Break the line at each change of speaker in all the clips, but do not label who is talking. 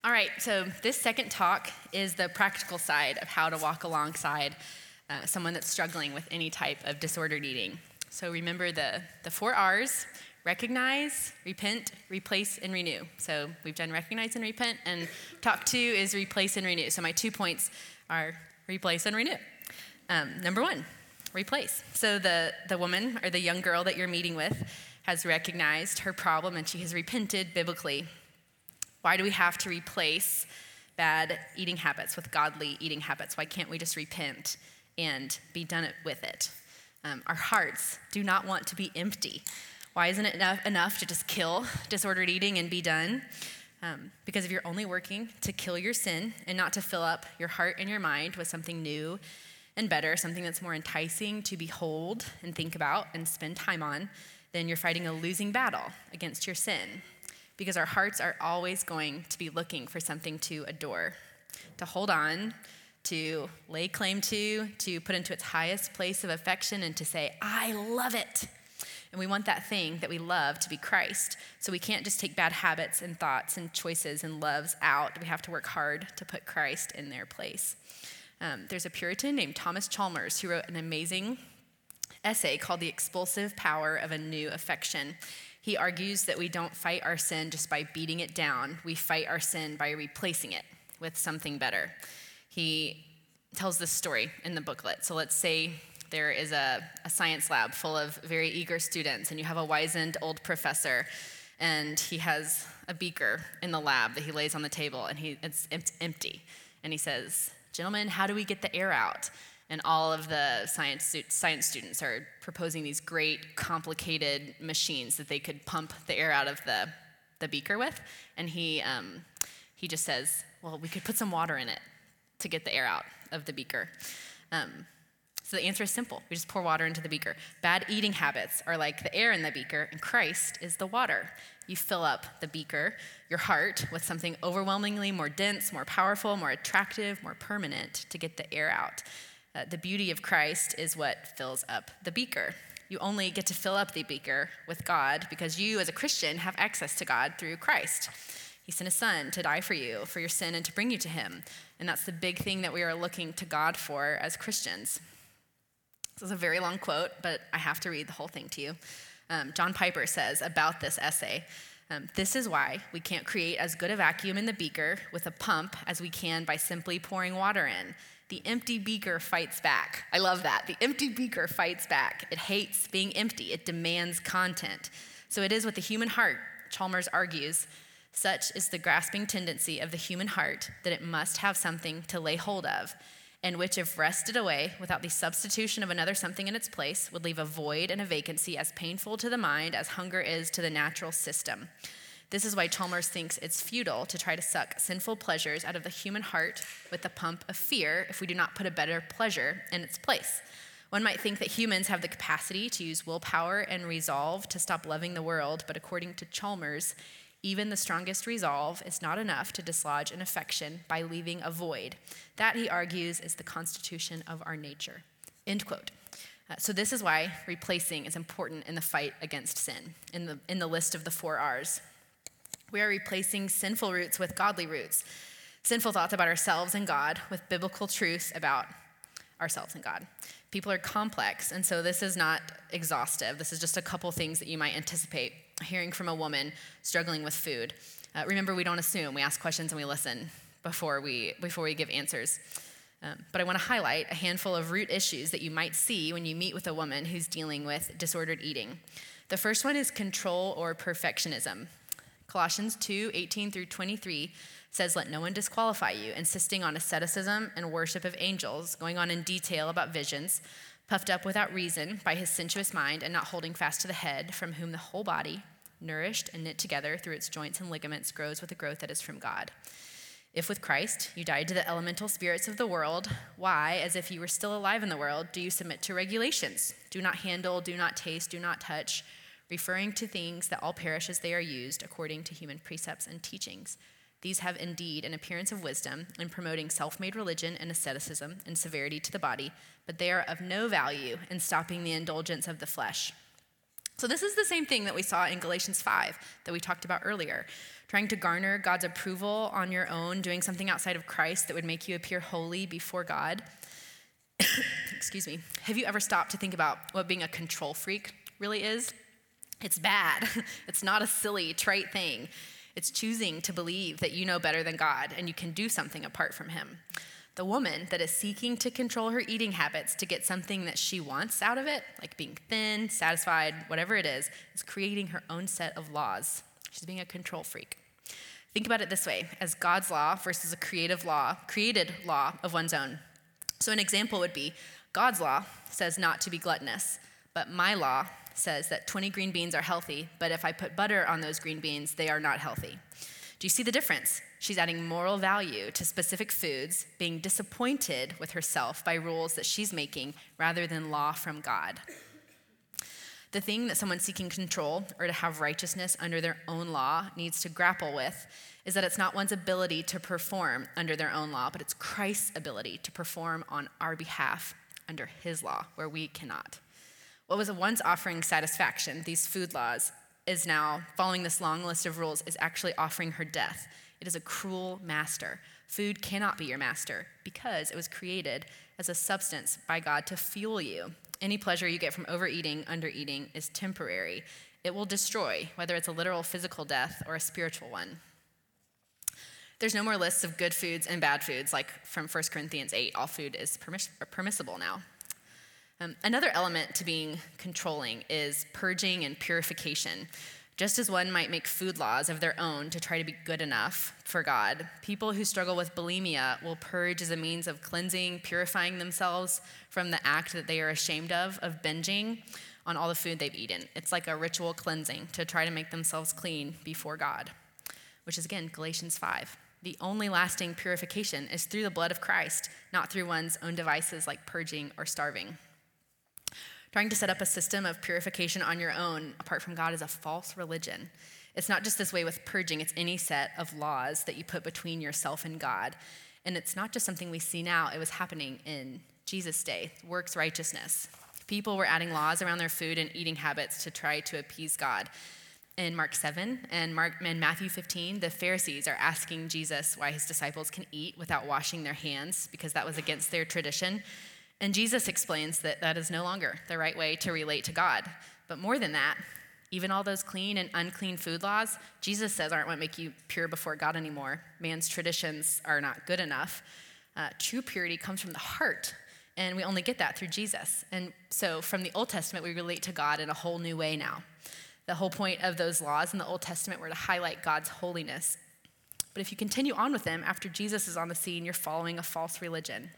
All right, so this second talk is the practical side of how to walk alongside someone that's struggling with any type of disordered eating. So remember the 4 R's: recognize, repent, replace, and renew. So we've done recognize and repent, and talk 2 is replace and renew. So my 2 points are replace and renew. Number 1, replace. So the woman or the young girl that you're meeting with has recognized her problem and she has repented biblically. Why do we have to replace bad eating habits with godly eating habits? Why can't we just repent and be done with it? Our hearts do not want to be empty. Why isn't it enough to just kill disordered eating and be done? Because if you're only working to kill your sin and not to fill up your heart and your mind with something new and better, something that's more enticing to behold and think about and spend time on, then you're fighting a losing battle against your sin. Because our hearts are always going to be looking for something to adore, to hold on, to lay claim to put into its highest place of affection, and to say, I love it. And we want that thing that we love to be Christ. So we can't just take bad habits and thoughts and choices and loves out. We have to work hard to put Christ in their place. There's a Puritan named Thomas Chalmers who wrote an amazing essay called The Expulsive Power of a New Affection. He argues that we don't fight our sin just by beating it down. We fight our sin by replacing it with something better. He tells this story in the booklet. So let's say there is a science lab full of very eager students, and you have a wizened old professor, and he has a beaker in the lab that he lays on the table, and it's empty. And he says, gentlemen, how do we get the air out? And all of the science students are proposing these great, complicated machines that they could pump the air out of the beaker with. And he just says, well, we could put some water in it to get the air out of the beaker. So the answer is simple. We just pour water into the beaker. Bad eating habits are like the air in the beaker, and Christ is the water. You fill up the beaker, your heart, with something overwhelmingly more dense, more powerful, more attractive, more permanent to get the air out. The beauty of Christ is what fills up the beaker. You only get to fill up the beaker with God because you, as a Christian, have access to God through Christ. He sent his son to die for you, for your sin, and to bring you to him. And that's the big thing that we are looking to God for as Christians. This is a very long quote, but I have to read the whole thing to you. John Piper says about this essay, this is why we can't create as good a vacuum in the beaker with a pump as we can by simply pouring water in. The empty beaker fights back. I love that. The empty beaker fights back. It hates being empty. It demands content. So it is with the human heart, Chalmers argues, such is the grasping tendency of the human heart that it must have something to lay hold of, and which, if wrested away without the substitution of another something in its place, would leave a void and a vacancy as painful to the mind as hunger is to the natural system. This is why Chalmers thinks it's futile to try to suck sinful pleasures out of the human heart with the pump of fear if we do not put a better pleasure in its place. One might think that humans have the capacity to use willpower and resolve to stop loving the world, but according to Chalmers, even the strongest resolve is not enough to dislodge an affection by leaving a void. That, he argues, is the constitution of our nature. End quote. So this is why replacing is important in the fight against sin, in the list of the 4 R's. We are replacing sinful roots with godly roots, sinful thoughts about ourselves and God with biblical truths about ourselves and God. People are complex, and so this is not exhaustive. This is just a couple things that you might anticipate hearing from a woman struggling with food. Remember, we don't assume. We ask questions and we listen before we give answers. But I want to highlight a handful of root issues that you might see when you meet with a woman who's dealing with disordered eating. The first one is control or perfectionism. Colossians 2:18-23 says, let no one disqualify you, insisting on asceticism and worship of angels, going on in detail about visions, puffed up without reason by his sensuous mind, and not holding fast to the head, from whom the whole body, nourished and knit together through its joints and ligaments, grows with a growth that is from God. If with Christ you died to the elemental spirits of the world, why, as if you were still alive in the world, do you submit to regulations? Do not handle, do not taste, do not touch, referring to things that all perish as they are used according to human precepts and teachings. These have indeed an appearance of wisdom in promoting self-made religion and asceticism and severity to the body, but they are of no value in stopping the indulgence of the flesh. So this is the same thing that we saw in Galatians 5 that we talked about earlier. Trying to garner God's approval on your own, doing something outside of Christ that would make you appear holy before God. Excuse me. Have you ever stopped to think about what being a control freak really is? It's bad. It's not a silly, trite thing. It's choosing to believe that you know better than God and you can do something apart from him. The woman that is seeking to control her eating habits to get something that she wants out of it, like being thin, satisfied, whatever it is creating her own set of laws. She's being a control freak. Think about it this way, as God's law versus a created law of one's own. So an example would be, God's law says not to be gluttonous, but my law says that 20 green beans are healthy, but if I put butter on those green beans, they are not healthy. Do you see the difference? She's adding moral value to specific foods, being disappointed with herself by rules that she's making rather than law from God. The thing that someone seeking control or to have righteousness under their own law needs to grapple with is that it's not one's ability to perform under their own law, but it's Christ's ability to perform on our behalf under his law, where we cannot. What was once offering satisfaction, these food laws, is now, following this long list of rules, is actually offering her death. It is a cruel master. Food cannot be your master because it was created as a substance by God to fuel you. Any pleasure you get from overeating, undereating is temporary. It will destroy, whether it's a literal physical death or a spiritual one. There's no more lists of good foods and bad foods, like from 1 Corinthians 8, all food is permissible now. Another element to being controlling is purging and purification. Just as one might make food laws of their own to try to be good enough for God, people who struggle with bulimia will purge as a means of cleansing, purifying themselves from the act that they are ashamed of binging on all the food they've eaten. It's like a ritual cleansing to try to make themselves clean before God, which is, again, Galatians 5. The only lasting purification is through the blood of Christ, not through one's own devices like purging or starving. Trying to set up a system of purification on your own, apart from God, is a false religion. It's not just this way with purging, it's any set of laws that you put between yourself and God. And it's not just something we see now, it was happening in Jesus' day, works righteousness. People were adding laws around their food and eating habits to try to appease God. In Mark 7 and Matthew 15, the Pharisees are asking Jesus why his disciples can eat without washing their hands because that was against their tradition. And Jesus explains that that is no longer the right way to relate to God. But more than that, even all those clean and unclean food laws, Jesus says aren't what make you pure before God anymore. Man's traditions are not good enough. True purity comes from the heart, and we only get that through Jesus. And so from the Old Testament, we relate to God in a whole new way now. The whole point of those laws in the Old Testament were to highlight God's holiness. But if you continue on with them after Jesus is on the scene, you're following a false religion.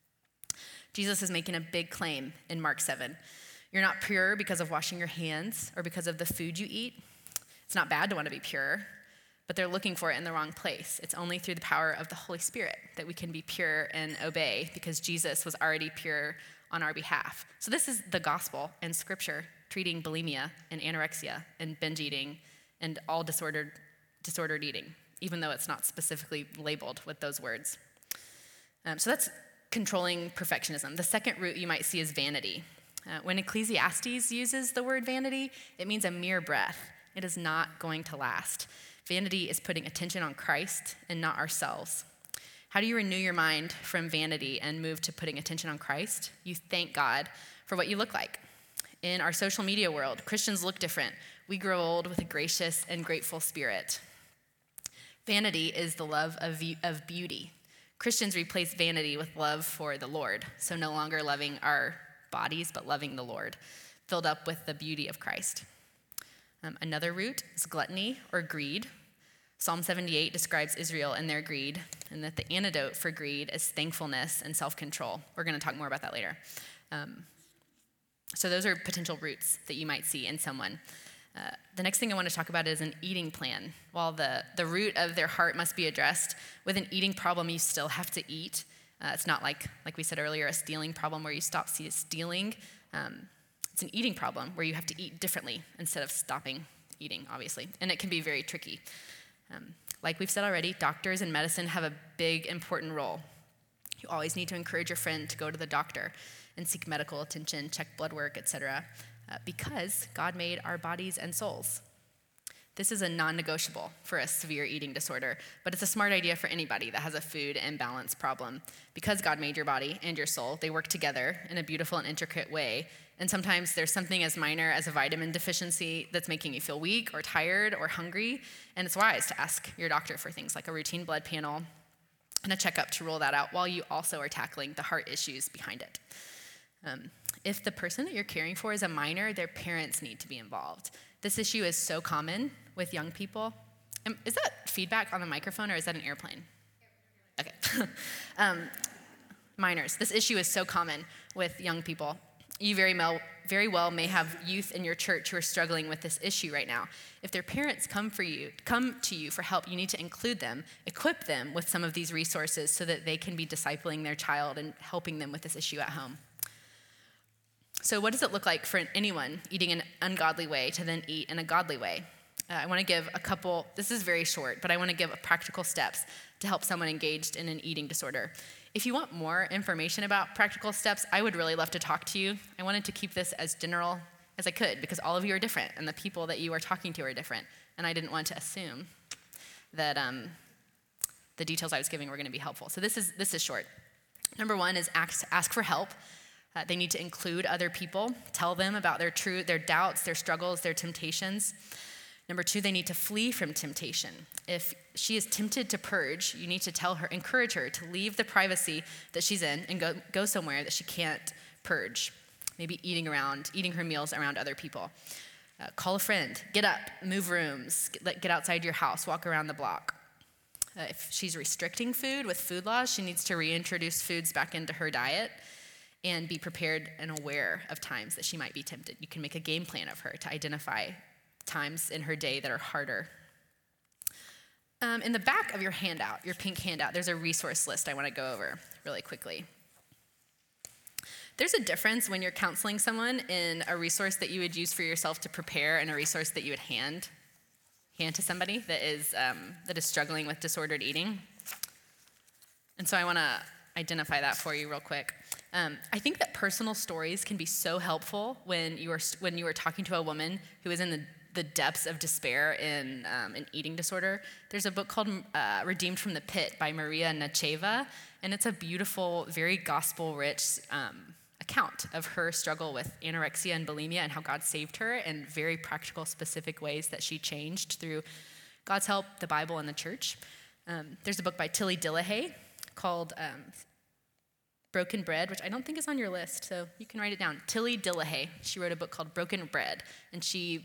Jesus is making a big claim in Mark 7. You're not pure because of washing your hands or because of the food you eat. It's not bad to want to be pure, but they're looking for it in the wrong place. It's only through the power of the Holy Spirit that we can be pure and obey because Jesus was already pure on our behalf. So this is the gospel and scripture treating bulimia and anorexia and binge eating and all disordered eating, even though it's not specifically labeled with those words. So that's controlling perfectionism. The second root you might see is vanity. When Ecclesiastes uses the word vanity, it means a mere breath. It is not going to last. Vanity is putting attention on Christ and not ourselves. How do you renew your mind from vanity and move to putting attention on Christ? You thank God for what you look like. In our social media world, Christians look different. We grow old with a gracious and grateful spirit. Vanity is the love of beauty. Christians replace vanity with love for the Lord, so no longer loving our bodies, but loving the Lord, filled up with the beauty of Christ. Another root is gluttony or greed. Psalm 78 describes Israel and their greed, and that the antidote for greed is thankfulness and self-control. We're going to talk more about that later. So those are potential roots that you might see in someone. The next thing I want to talk about is an eating plan. While the root of their heart must be addressed, with an eating problem, you still have to eat. It's not like we said earlier, a stealing problem where you stop stealing. It's an eating problem where you have to eat differently instead of stopping eating, obviously. And it can be very tricky. Like we've said already, doctors and medicine have a big, important role. You always need to encourage your friend to go to the doctor and seek medical attention, check blood work, etc. because God made our bodies and souls. This is a non-negotiable for a severe eating disorder, but it's a smart idea for anybody that has a food imbalance problem. Because God made your body and your soul, they work together in a beautiful and intricate way. And sometimes there's something as minor as a vitamin deficiency that's making you feel weak or tired or hungry, and it's wise to ask your doctor for things like a routine blood panel and a checkup to rule that out while you also are tackling the heart issues behind it. If the person that you're caring for is a minor, their parents need to be involved. This issue is so common with young people. Is that feedback on the microphone or is that an airplane? Okay. Minors. This issue is so common with young people. You very well may have youth in your church who are struggling with this issue right now. If their parents come to you for help, you need to include them, equip them with some of these resources so that they can be discipling their child and helping them with this issue at home. So what does it look like for anyone eating an ungodly way to then eat in a godly way? I want to give a couple, this is very short, but I want to give practical steps to help someone engaged in an eating disorder. If you want more information about practical steps, I would really love to talk to you. I wanted to keep this as general as I could because all of you are different and the people that you are talking to are different. And I didn't want to assume that the details I was giving were going to be helpful. So this is short. Number one is ask for help. They need to include other people, tell them about their doubts, their struggles, their temptations. Number two, they need to flee from temptation. If she is tempted to purge, you need to encourage her to leave the privacy that she's in and go somewhere that she can't purge. Maybe eating her meals around other people. Call a friend, get up, move rooms, get outside your house, walk around the block. If she's restricting food with food laws, she needs to reintroduce foods back into her diet and be prepared and aware of times that she might be tempted. You can make a game plan of her to identify times in her day that are harder. In the back of your handout, your pink handout, there's a resource list I want to go over really quickly. There's a difference when you're counseling someone in a resource that you would use for yourself to prepare and a resource that you would hand to somebody that is struggling with disordered eating. And so I want to identify that for you real quick. I think that personal stories can be so helpful when you are talking to a woman who is in the depths of despair in an eating disorder. There's a book called Redeemed from the Pit by Maria Nacheva, and it's a beautiful, very gospel-rich account of her struggle with anorexia and bulimia and how God saved her in very practical, specific ways that she changed through God's help, the Bible, and the church. There's a book by Tilly Dillehay called Broken Bread, which I don't think is on your list, so you can write it down. Tilly Dillehay, she wrote a book called Broken Bread, and she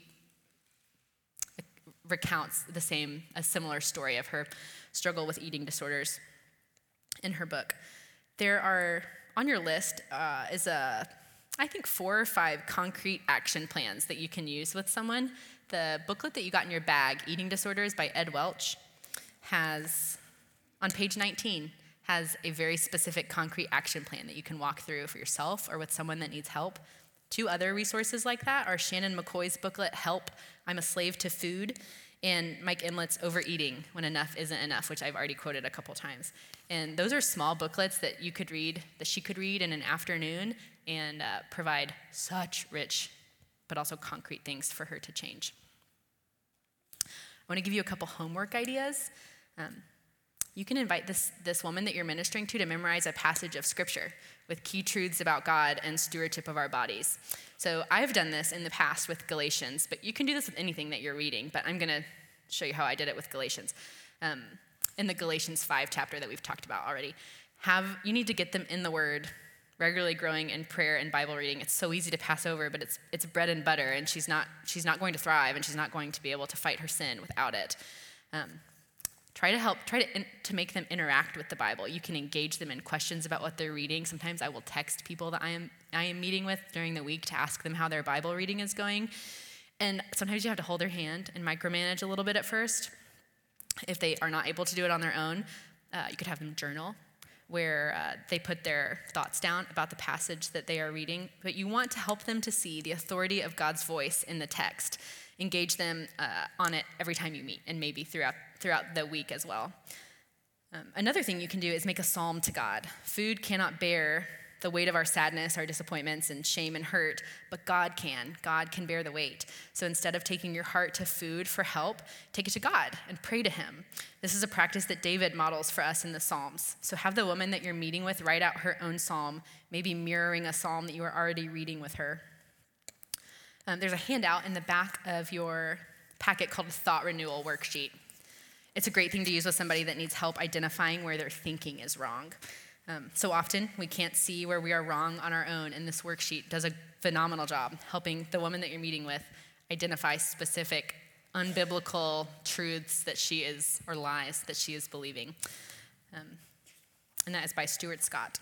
recounts a similar story of her struggle with eating disorders in her book. There are, on your list, I think 4 or 5 concrete action plans that you can use with someone. The booklet that you got in your bag, Eating Disorders by Ed Welch, on page 19, has a very specific concrete action plan that you can walk through for yourself or with someone that needs help. 2 other resources like that are Shannon McCoy's booklet, Help, I'm a Slave to Food, and Mike Inlet's Overeating, When Enough Isn't Enough, which I've already quoted a couple times. And those are small booklets that she could read in an afternoon and provide such rich but also concrete things for her to change. I want to give you a couple homework ideas. You can invite this woman that you're ministering to memorize a passage of scripture with key truths about God and stewardship of our bodies. So I've done this in the past with Galatians, but you can do this with anything that you're reading, but I'm going to show you how I did it with Galatians. In the Galatians 5 chapter that we've talked about already, you need to get them in the Word, regularly growing in prayer and Bible reading. It's so easy to pass over, but it's bread and butter, and she's not going to thrive, and she's not going to be able to fight her sin without it. Try to make them interact with the Bible. You can engage them in questions about what they're reading. Sometimes I will text people that I am meeting with during the week to ask them how their Bible reading is going. And sometimes you have to hold their hand and micromanage a little bit at first. If they are not able to do it on their own, you could have them journal, where they put their thoughts down about the passage that they are reading. But you want to help them to see the authority of God's voice in the text. Engage them on it every time you meet, and maybe throughout the week as well. Another thing you can do is make a psalm to God. Food cannot bear the weight of our sadness, our disappointments, and shame and hurt, but God can. God can bear the weight. So instead of taking your heart to food for help, take it to God and pray to him. This is a practice that David models for us in the Psalms. So have the woman that you're meeting with write out her own psalm, maybe mirroring a psalm that you are already reading with her. There's a handout in the back of your packet called a thought renewal worksheet. It's a great thing to use with somebody that needs help identifying where their thinking is wrong. So often we can't see where we are wrong on our own, and this worksheet does a phenomenal job helping the woman that you're meeting with identify specific unbiblical truths that she is, or lies that she is believing. And that is by Stuart Scott.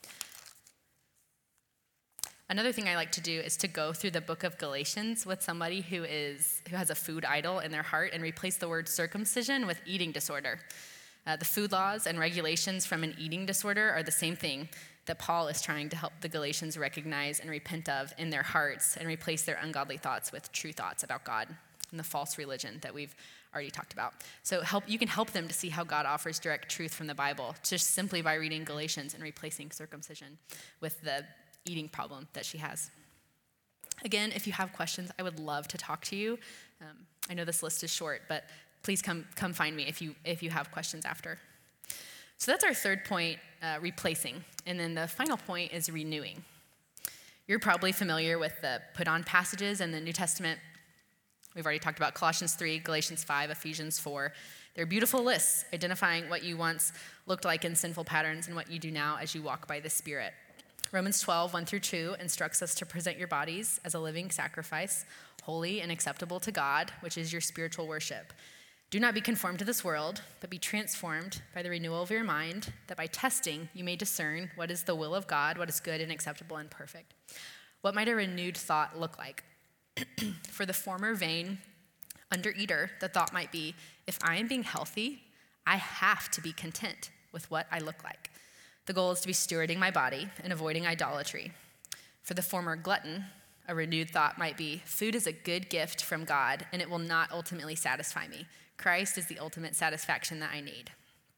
Another thing I like to do is to go through the book of Galatians with somebody who has a food idol in their heart and replace the word circumcision with eating disorder. The food laws and regulations from an eating disorder are the same thing that Paul is trying to help the Galatians recognize and repent of in their hearts and replace their ungodly thoughts with true thoughts about God and the false religion that we've already talked about. So you can help them to see how God offers direct truth from the Bible just simply by reading Galatians and replacing circumcision with the eating problem that she has. Again, if you have questions, I would love to talk to you. I know this list is short, but please come find me if you have questions after. So that's our third point, replacing. And then the final point is renewing. You're probably familiar with the put-on passages in the New Testament. We've already talked about Colossians 3, Galatians 5, Ephesians 4. They're beautiful lists identifying what you once looked like in sinful patterns and what you do now as you walk by the Spirit. Romans 12, 1 through 2 instructs us to present your bodies as a living sacrifice, holy and acceptable to God, which is your spiritual worship. Do not be conformed to this world, but be transformed by the renewal of your mind, that by testing you may discern what is the will of God, what is good and acceptable and perfect. What might a renewed thought look like? For the former vain undereater, the thought might be, if I am being healthy, I have to be content with what I look like. The goal is to be stewarding my body and avoiding idolatry. For the former glutton, a renewed thought might be, food is a good gift from God, and it will not ultimately satisfy me. Christ is the ultimate satisfaction that I need.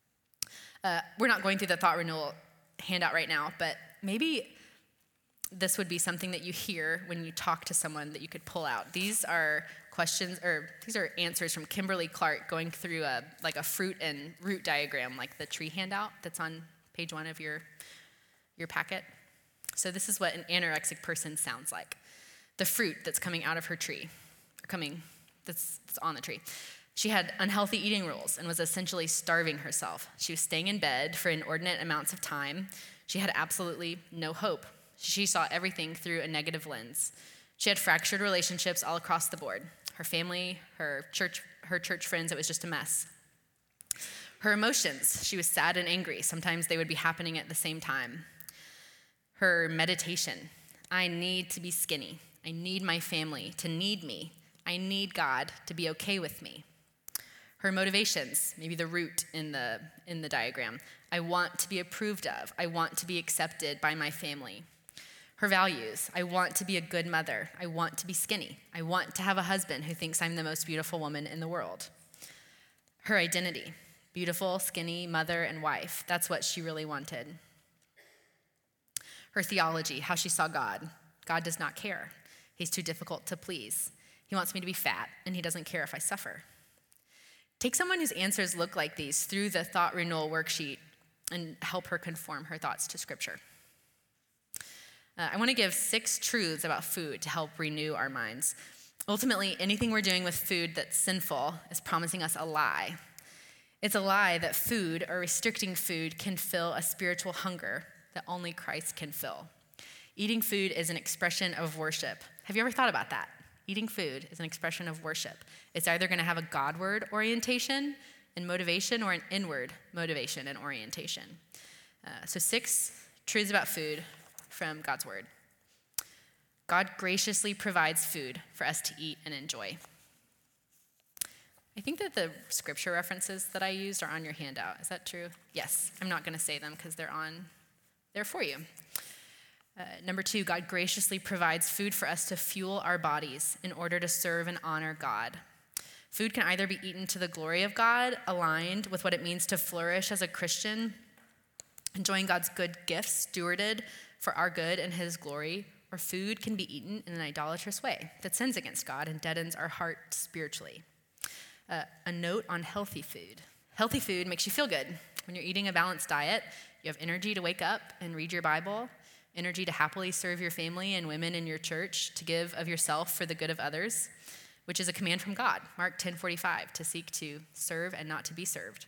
We're not going through the thought renewal handout right now, but maybe this would be something that you hear when you talk to someone that you could pull out. These are questions, or these are answers from Kimberly Clark going through a fruit and root diagram, like the tree handout that's on page 1 of your packet. So this is what an anorexic person sounds like. The fruit that's coming out of her tree, that's on the tree. She had unhealthy eating rules and was essentially starving herself. She was staying in bed for inordinate amounts of time. She had absolutely no hope. She saw everything through a negative lens. She had fractured relationships all across the board. Her family, her church friends, it was just a mess. Her emotions, she was sad and angry. Sometimes they would be happening at the same time. Her meditation, I need to be skinny. I need my family to need me. I need God to be okay with me. Her motivations, maybe the root in the diagram. I want to be approved of. I want to be accepted by my family. Her values, I want to be a good mother. I want to be skinny. I want to have a husband who thinks I'm the most beautiful woman in the world. Her identity, beautiful, skinny mother and wife. That's what she really wanted. Her theology, how she saw God. God does not care. He's too difficult to please. He wants me to be fat, and he doesn't care if I suffer. Take someone whose answers look like these through the thought renewal worksheet and help her conform her thoughts to Scripture. I want to give 6 truths about food to help renew our minds. Ultimately, anything we're doing with food that's sinful is promising us a lie. It's a lie that food or restricting food can fill a spiritual hunger that only Christ can fill. Eating food is an expression of worship. Have you ever thought about that? Eating food is an expression of worship. It's either going to have a Godward orientation and motivation or an inward motivation and orientation. So 6 truths about food from God's word. God graciously provides food for us to eat and enjoy. I think that the scripture references that I used are on your handout. Is that true? Yes. I'm not going to say them because they're there for you. Number 2, God graciously provides food for us to fuel our bodies in order to serve and honor God. Food can either be eaten to the glory of God, aligned with what it means to flourish as a Christian, enjoying God's good gifts, stewarded for our good and his glory, or food can be eaten in an idolatrous way that sins against God and deadens our heart spiritually. A note on healthy food. Healthy food makes you feel good. When you're eating a balanced diet, you have energy to wake up and read your Bible, energy to happily serve your family and women in your church, to give of yourself for the good of others, which is a command from God, Mark 10:45, to seek to serve and not to be served.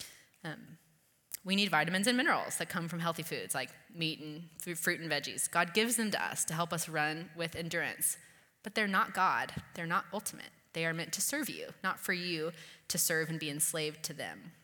We need vitamins and minerals that come from healthy foods like meat and fruit and veggies. God gives them to us to help us run with endurance, but they're not God. They're not ultimate. They are meant to serve you, not for you to serve and be enslaved to them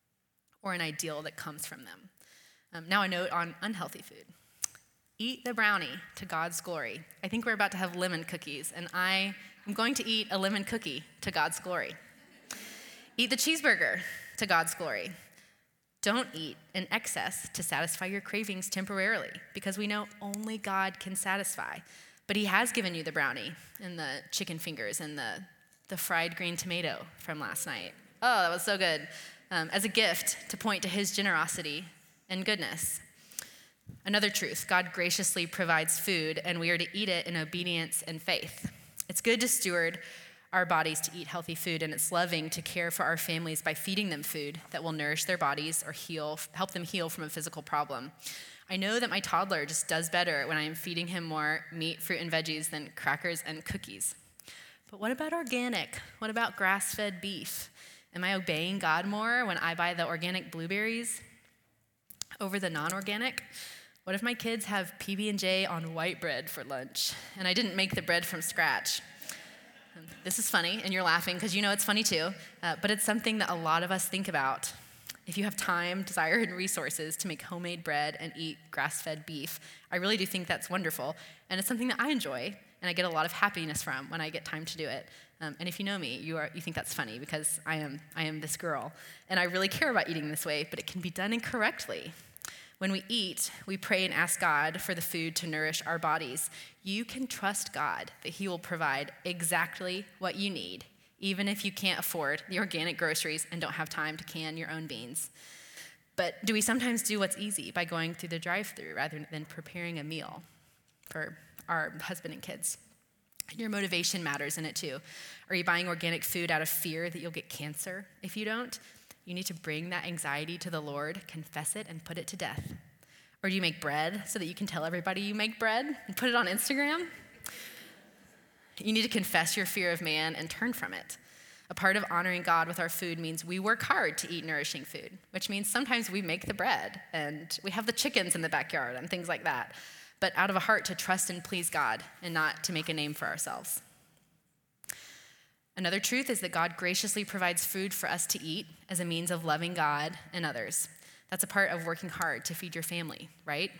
or an ideal that comes from them. Now a note on unhealthy food. Eat the brownie to God's glory. I think we're about to have lemon cookies, and I am going to eat a lemon cookie to God's glory. Eat the cheeseburger to God's glory. Don't eat in excess to satisfy your cravings temporarily, because we know only God can satisfy. But he has given you the brownie and the chicken fingers and the fried green tomato from last night. Oh, that was so good. As a gift to point to his generosity and goodness. Another truth, God graciously provides food, and we are to eat it in obedience and faith. It's good to steward our bodies to eat healthy food, and it's loving to care for our families by feeding them food that will nourish their bodies or help them heal from a physical problem. I know that my toddler just does better when I am feeding him more meat, fruit, and veggies than crackers and cookies. But what about organic? What about grass-fed beef? Am I obeying God more when I buy the organic blueberries over the non-organic? What if my kids have PB&J on white bread for lunch, and I didn't make the bread from scratch? This is funny, and you're laughing because you know it's funny too, but it's something that a lot of us think about. If you have time, desire, and resources to make homemade bread and eat grass-fed beef, I really do think that's wonderful, and it's something that I enjoy, and I get a lot of happiness from when I get time to do it. And if you know me, you think that's funny because I am this girl, and I really care about eating this way, but it can be done incorrectly. When we eat, we pray and ask God for the food to nourish our bodies. You can trust God that he will provide exactly what you need, even if you can't afford the organic groceries and don't have time to can your own beans. But do we sometimes do what's easy by going through the drive-thru rather than preparing a meal for our husband and kids? Your motivation matters in it too. Are you buying organic food out of fear that you'll get cancer if you don't? You need to bring that anxiety to the Lord, confess it, and put it to death. Or do you make bread so that you can tell everybody you make bread and put it on Instagram? You need to confess your fear of man and turn from it. A part of honoring God with our food means we work hard to eat nourishing food, which means sometimes we make the bread and we have the chickens in the backyard and things like that, but out of a heart to trust and please God and not to make a name for ourselves. Another truth is that God graciously provides food for us to eat as a means of loving God and others. That's a part of working hard to feed your family, right?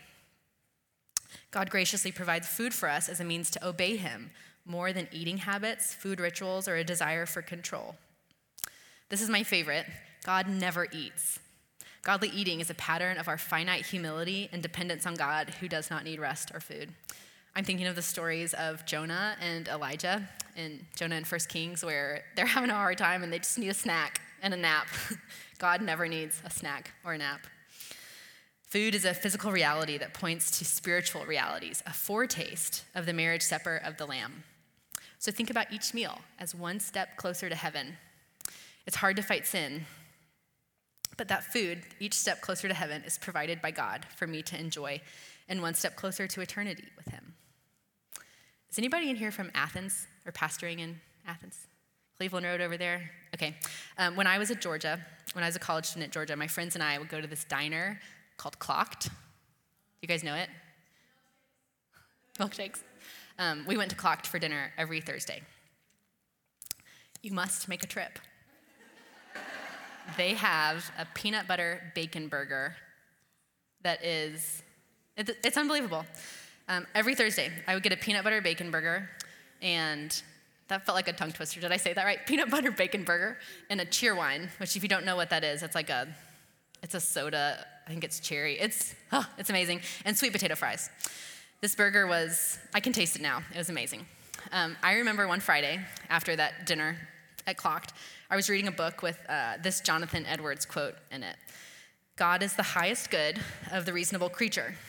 God graciously provides food for us as a means to obey him more than eating habits, food rituals, or a desire for control. This is my favorite. God never eats. Godly eating is a pattern of our finite humility and dependence on God, who does not need rest or food. I'm thinking of the stories of Jonah and Elijah in Jonah and 1 Kings, where they're having a hard time and they just need a snack and a nap. God never needs a snack or a nap. Food is a physical reality that points to spiritual realities, a foretaste of the marriage supper of the Lamb. So think about each meal as one step closer to heaven. It's hard to fight sin, but that food, each step closer to heaven, is provided by God for me to enjoy, and one step closer to eternity with him. Is anybody in here from Athens or pastoring in Athens? Cleveland Road over there? Okay. When I was at Georgia, when I was a college student at Georgia, my friends and I would go to this diner called Clocked. You guys know it? Milkshakes. We went to Clocked for dinner every Thursday. You must make a trip. They have a peanut butter bacon burger that is, it's unbelievable. Every Thursday, I would get a peanut butter bacon burger, and that felt like a tongue twister. Did I say that right? Peanut butter bacon burger and a Cheerwine, which if you don't know what that is, it's a soda. I think it's cherry. It's amazing. And sweet potato fries. This burger I can taste it now. It was amazing. I remember one Friday after that dinner at Clocked, I was reading a book with this Jonathan Edwards quote in it. God is the highest good of the reasonable creature.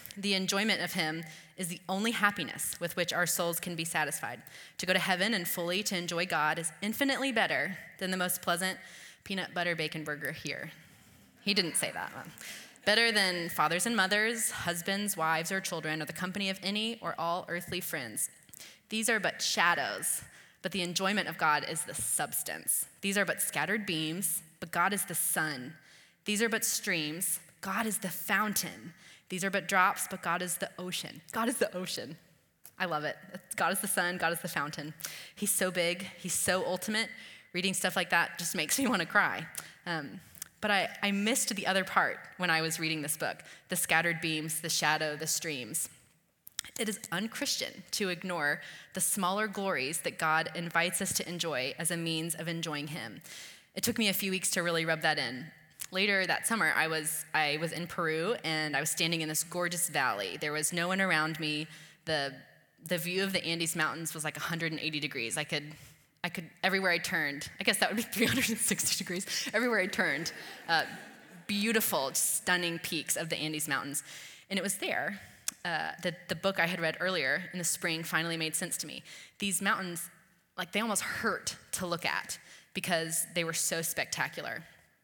The enjoyment of him is the only happiness with which our souls can be satisfied. To go to heaven and fully to enjoy God is infinitely better than the most pleasant peanut butter bacon burger here. He didn't say that one. Better than fathers and mothers, husbands, wives, or children, or the company of any or all earthly friends. These are but shadows, but the enjoyment of God is the substance. These are but scattered beams, but God is the sun. These are but streams, God is the fountain. These are but drops, but God is the ocean. God is the ocean. I love it. God is the sun, God is the fountain. He's so big, he's so ultimate. Reading stuff like that just makes me want to cry. But I missed the other part when I was reading this book, the scattered beams, the shadow, the streams. It is unchristian to ignore the smaller glories that God invites us to enjoy as a means of enjoying him. It took me a few weeks to really rub that in. Later that summer, I was in Peru, and I was standing in this gorgeous valley. There was no one around me. The view of the Andes Mountains was like 180 degrees. I could, everywhere I turned, I guess that would be 360 degrees. Everywhere I turned, beautiful, stunning peaks of the Andes Mountains. And it was there that the book I had read earlier in the spring finally made sense to me. These mountains, like, they almost hurt to look at because they were so spectacular.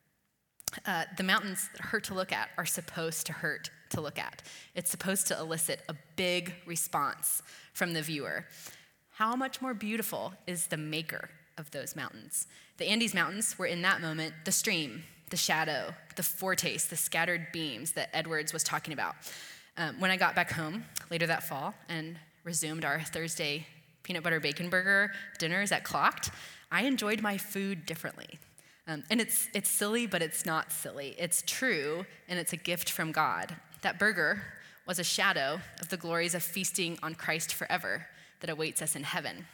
The mountains that hurt to look at are supposed to hurt to look at. It's supposed to elicit a big response from the viewer. How much more beautiful is the maker of those mountains? The Andes Mountains were in that moment the stream, the shadow, the foretaste, the scattered beams that Edwards was talking about. When I got back home later that fall and resumed our Thursday peanut butter bacon burger dinners at Clocked, I enjoyed my food differently. And it's silly, but it's not silly. It's true, and it's a gift from God. That burger was a shadow of the glories of feasting on Christ forever that awaits us in heaven.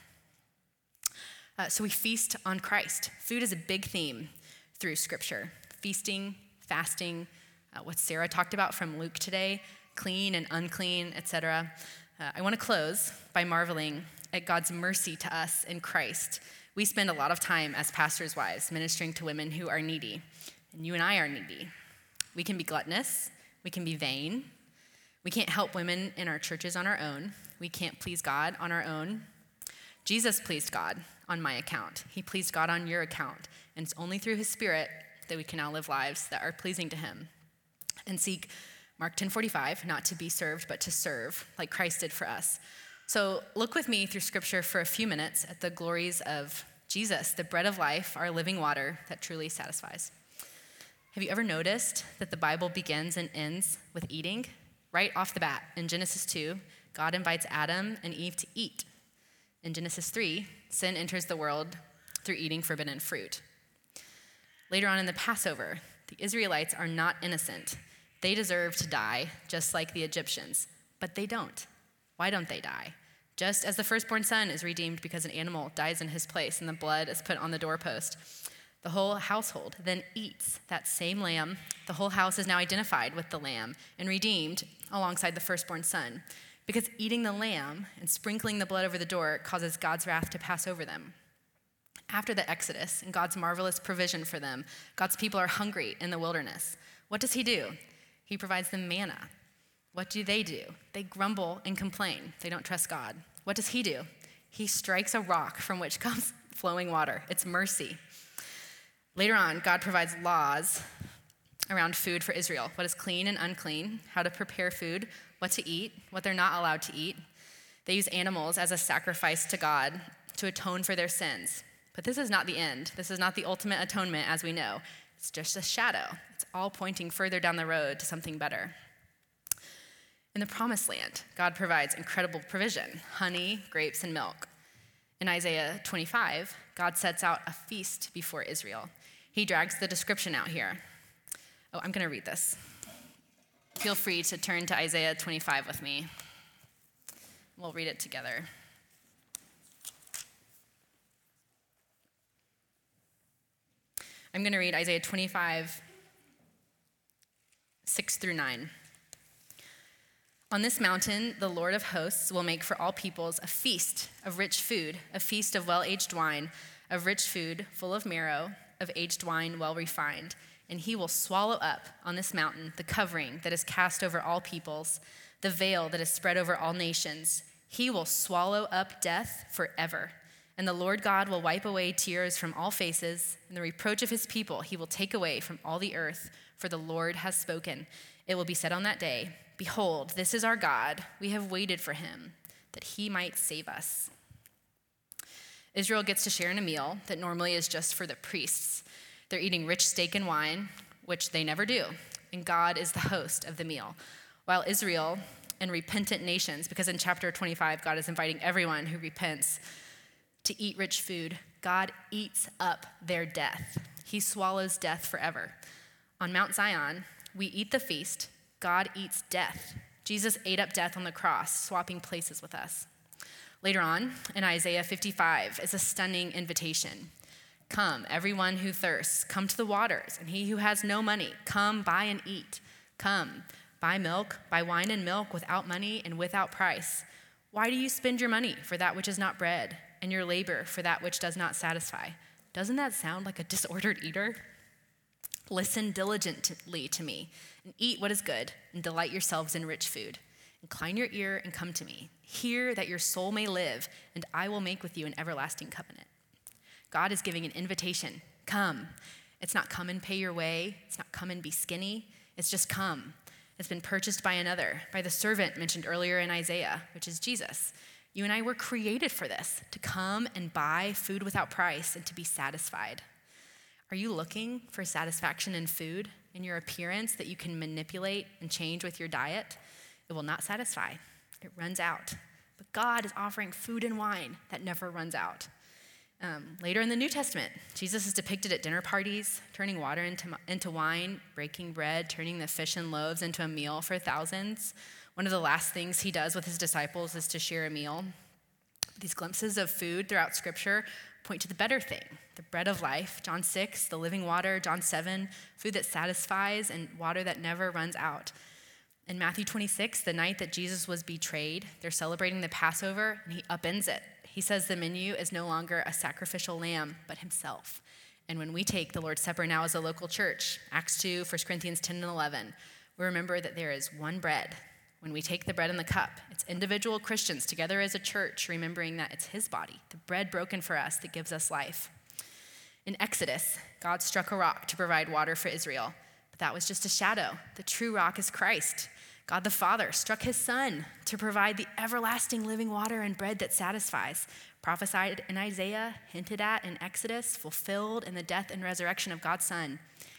So we feast on Christ. Food is a big theme through Scripture. Feasting, fasting, what Sarah talked about from Luke today, clean and unclean, etc. I want to close by marveling at God's mercy to us in Christ. We spend a lot of time as pastors' wives ministering to women who are needy, and you and I are needy. We can be gluttonous, we can be vain, we can't help women in our churches on our own, we can't please God on our own. Jesus pleased God on my account. He pleased God on your account, and it's only through his Spirit that we can now live lives that are pleasing to him. And seek Mark 10:45, not to be served, but to serve, like Christ did for us. So look with me through Scripture for a few minutes at the glories of Jesus, the bread of life, our living water that truly satisfies. Have you ever noticed that the Bible begins and ends with eating? Right off the bat, in Genesis 2, God invites Adam and Eve to eat. In Genesis 3, sin enters the world through eating forbidden fruit. Later on in the Passover, the Israelites are not innocent. They deserve to die, just like the Egyptians, but they don't. Why don't they die? Just as the firstborn son is redeemed because an animal dies in his place and the blood is put on the doorpost, the whole household then eats that same lamb. The whole house is now identified with the lamb and redeemed alongside the firstborn son, because eating the lamb and sprinkling the blood over the door causes God's wrath to pass over them. After the Exodus and God's marvelous provision for them, God's people are hungry in the wilderness. What does he do? He provides them manna. What do? They grumble and complain. They don't trust God. What does he do? He strikes a rock from which comes flowing water. It's mercy. Later on, God provides laws around food for Israel. What is clean and unclean, how to prepare food, what to eat, what they're not allowed to eat. They use animals as a sacrifice to God to atone for their sins. But this is not the end. This is not the ultimate atonement as we know. It's just a shadow. It's all pointing further down the road to something better. In the Promised Land, God provides incredible provision, honey, grapes, and milk. In Isaiah 25, God sets out a feast before Israel. He drags the description out here. Oh, I'm going to read this. Feel free to turn to Isaiah 25 with me. We'll read it together. I'm going to read Isaiah 25, 6 through 9. On this mountain, the Lord of hosts will make for all peoples a feast of rich food, a feast of well-aged wine, of rich food full of marrow, of aged wine well refined, and he will swallow up on this mountain the covering that is cast over all peoples, the veil that is spread over all nations. He will swallow up death forever. And the Lord God will wipe away tears from all faces, and the reproach of his people he will take away from all the earth, for the Lord has spoken. It will be said on that day, behold, this is our God. We have waited for him, that he might save us. Israel gets to share in a meal that normally is just for the priests. They're eating rich steak and wine, which they never do, and God is the host of the meal. While Israel and repentant nations, because in chapter 25, God is inviting everyone who repents to eat rich food, God eats up their death. He swallows death forever. On Mount Zion, we eat the feast. God eats death. Jesus ate up death on the cross, swapping places with us. Later on, in Isaiah 55, is a stunning invitation. Come, everyone who thirsts, come to the waters, and he who has no money, come buy and eat. Come, buy milk, buy wine and milk without money and without price. Why do you spend your money for that which is not bread, and your labor for that which does not satisfy? Doesn't that sound like a disordered eater? Listen diligently to me, and eat what is good, and delight yourselves in rich food. Incline your ear and come to me. Hear that your soul may live, and I will make with you an everlasting covenant. God is giving an invitation. Come. It's not come and pay your way. It's not come and be skinny. It's just come. It's been purchased by another, by the servant mentioned earlier in Isaiah, which is Jesus. You and I were created for this, to come and buy food without price and to be satisfied. Are you looking for satisfaction in food, in your appearance that you can manipulate and change with your diet? It will not satisfy. It runs out. But God is offering food and wine that never runs out. Later in the New Testament, Jesus is depicted at dinner parties, turning water into wine, breaking bread, turning the fish and loaves into a meal for thousands. One of the last things he does with his disciples is to share a meal. These glimpses of food throughout Scripture point to the better thing, the bread of life, John 6, the living water, John 7, food that satisfies and water that never runs out. In Matthew 26, the night that Jesus was betrayed, they're celebrating the Passover, and he upends it. He says the menu is no longer a sacrificial lamb, but himself. And when we take the Lord's Supper now as a local church, Acts 2, 1 Corinthians 10 and 11, we remember that there is one bread. When we take the bread and the cup, it's individual Christians together as a church, remembering that it's his body, the bread broken for us that gives us life. In Exodus, God struck a rock to provide water for Israel, but that was just a shadow. The true rock is Christ. God the Father struck his Son to provide the everlasting living water and bread that satisfies, prophesied in Isaiah, hinted at in Exodus, fulfilled in the death and resurrection of God's Son.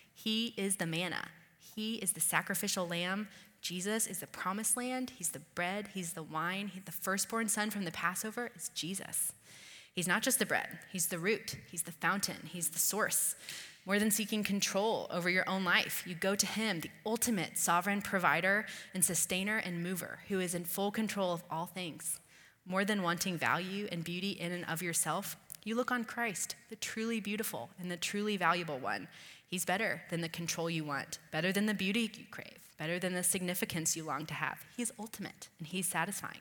He is the manna. He is the sacrificial lamb. Jesus is the promised land. He's the bread. He's the wine. The firstborn son from the Passover is Jesus. He's not just the bread. He's the root. He's the fountain. He's the source. More than seeking control over your own life, you go to him, the ultimate sovereign provider and sustainer and mover, who is in full control of all things. More than wanting value and beauty in and of yourself, you look on Christ, the truly beautiful and the truly valuable one. He's better than the control you want, better than the beauty you crave, better than the significance you long to have. He's ultimate and he's satisfying.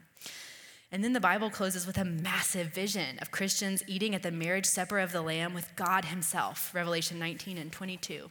And then the Bible closes with a massive vision of Christians eating at the marriage supper of the Lamb with God himself, Revelation 19 and 22.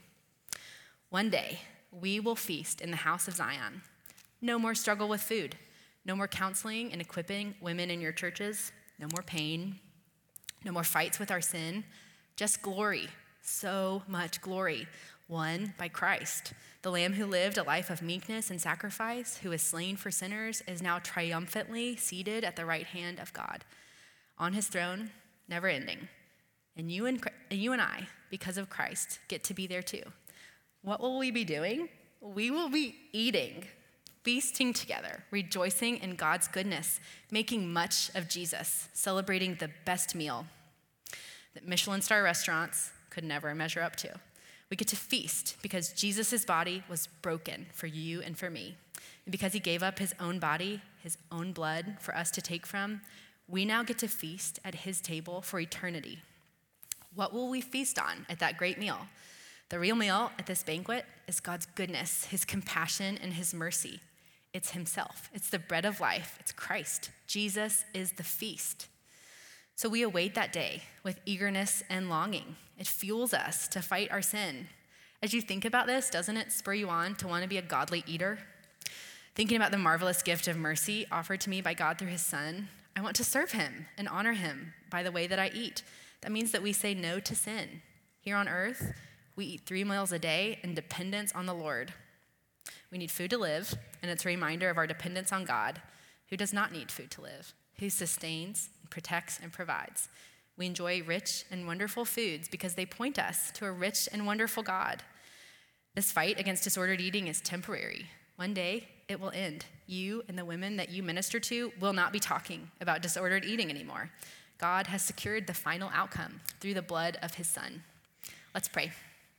One day, we will feast in the house of Zion. No more struggle with food. No more counseling and equipping women in your churches. No more pain. No more fights with our sin. Just glory. So much glory. Won by Christ. The Lamb who lived a life of meekness and sacrifice, who is slain for sinners, is now triumphantly seated at the right hand of God. On his throne, never ending. And you and I, because of Christ, get to be there too. What will we be doing? We will be eating, feasting together, rejoicing in God's goodness, making much of Jesus, celebrating the best meal that Michelin star restaurants could never measure up to. We get to feast because Jesus' body was broken for you and for me. And because he gave up his own body, his own blood for us to take from, we now get to feast at his table for eternity. What will we feast on at that great meal? The real meal at this banquet is God's goodness, his compassion, and his mercy. It's himself. It's the bread of life. It's Christ. Jesus is the feast. So we await that day with eagerness and longing. It fuels us to fight our sin. As you think about this, doesn't it spur you on to want to be a godly eater? Thinking about the marvelous gift of mercy offered to me by God through his Son, I want to serve him and honor him by the way that I eat. That means that we say no to sin. Here on earth, we eat 3 meals a day in dependence on the Lord. We need food to live, and it's a reminder of our dependence on God, who does not need food to live, who sustains, protects, and provides. We enjoy rich and wonderful foods because they point us to a rich and wonderful God. This fight against disordered eating is temporary. One day, it will end. You and the women that you minister to will not be talking about disordered eating anymore. God has secured the final outcome through the blood of his Son. Let's pray.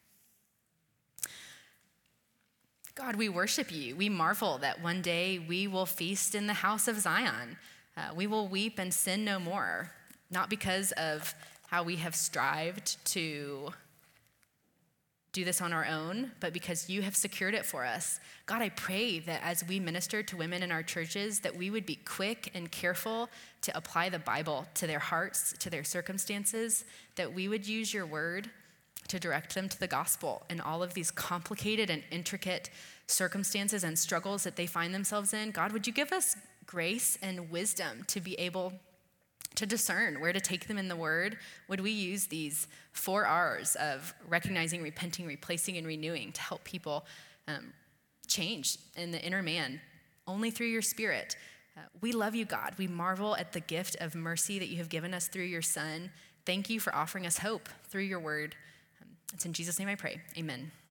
God, we worship you. We marvel that one day we will feast in the house of Zion. We will weep and sin no more, not because of how we have strived to do this on our own, but because you have secured it for us. God, I pray that as we minister to women in our churches, that we would be quick and careful to apply the Bible to their hearts, to their circumstances, that we would use your word to direct them to the gospel in all of these complicated and intricate circumstances and struggles that they find themselves in. God, would you give us grace and wisdom to be able to discern where to take them in the word? Would we use these 4 R's of recognizing, repenting, replacing, and renewing to help people change in the inner man only through your Spirit? We love you, God. We marvel at the gift of mercy that you have given us through your Son. Thank you for offering us hope through your word. It's in Jesus' name I pray. Amen.